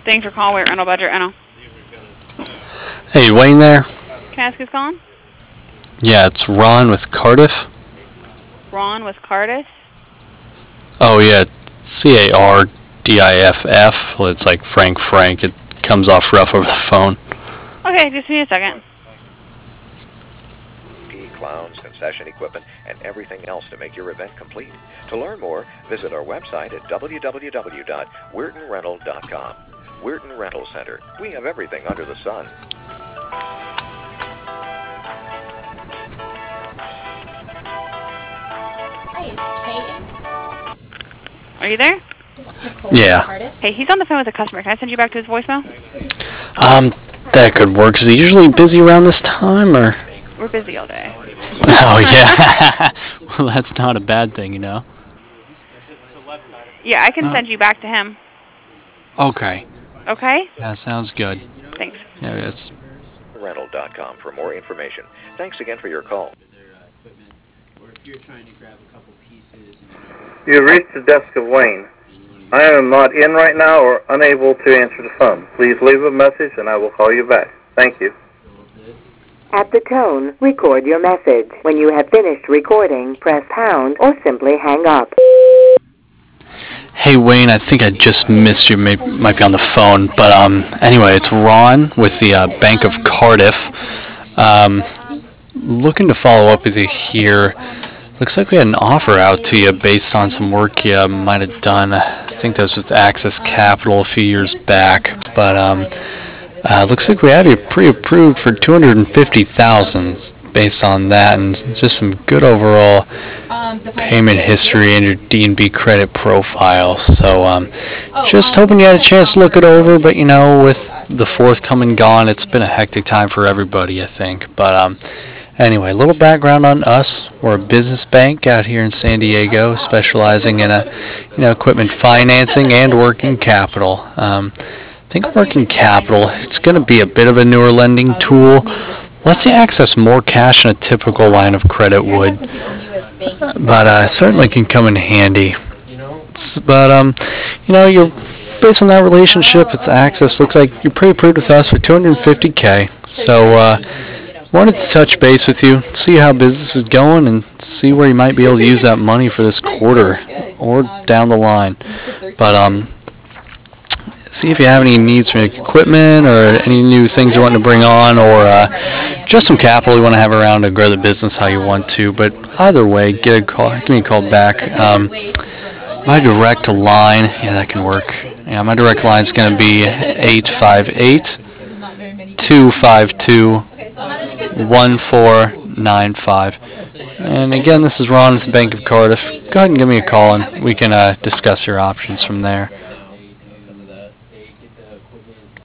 Thanks for calling Rental Budget Rental. Hey, Wayne there? Can I ask who's calling? Yeah, it's Ron with Cardiff. Ron with Cardiff? Oh, yeah, Cardiff. Well, it's like Frank. It comes off rough over the phone. Okay, just give me a second. Clowns, concession equipment, and everything else to make your event complete. To learn more, visit our website at www.weirtonrental.com. Weirton Rental Center. We have everything under the sun. Hi, is Kay in? Are you there? Yeah. Hey, he's on the phone with a customer. Can I send you back to his voicemail? That could work. Is he usually busy around this time, or? We're busy all day. Oh, yeah. Well, that's not a bad thing, you know? Yeah, I can send you back to him. Okay. Okay? That sounds good. Thanks. Yeah, it's... Rental.com for more information. Thanks again for your call. You have reached the desk of Wayne. I am not in right now or unable to answer the phone. Please leave a message and I will call you back. Thank you. At the tone, record your message. When you have finished recording, press pound or simply hang up. Hey, Wayne, I think I just missed you. Might be on the phone. But anyway, it's Ron with the Bank of Cardiff. Looking to follow up with you here. Looks like we had an offer out to you based on some work you might have done. I think that was with Access Capital a few years back. But looks like we have you pre-approved for $250,000 based on that, and just some good overall payment history and your D&B credit profile. So just hoping you had a chance to look it over. But you know, with the fourth coming gone, it's been a hectic time for everybody, I think. But anyway, a little background on us. We're a business bank out here in San Diego, specializing in equipment financing and working capital. I think working capital, it's going to be a bit of a newer lending tool. Lets you access more cash than a typical line of credit would, but certainly can come in handy. But you're based on that relationship, it's access. Looks like you're pre-approved with us for $250K. So wanted to touch base with you, see how business is going, and see where you might be able to use that money for this quarter or down the line. But see if you have any needs for equipment or any new things you want to bring on, or just some capital you want to have around to grow the business how you want to. But either way, give me a call back. My direct line, yeah, that can work. Yeah, my direct line is going to be 858-252-1495. And again, this is Ron with the Bank of Cardiff. Go ahead and give me a call, and we can discuss your options from there.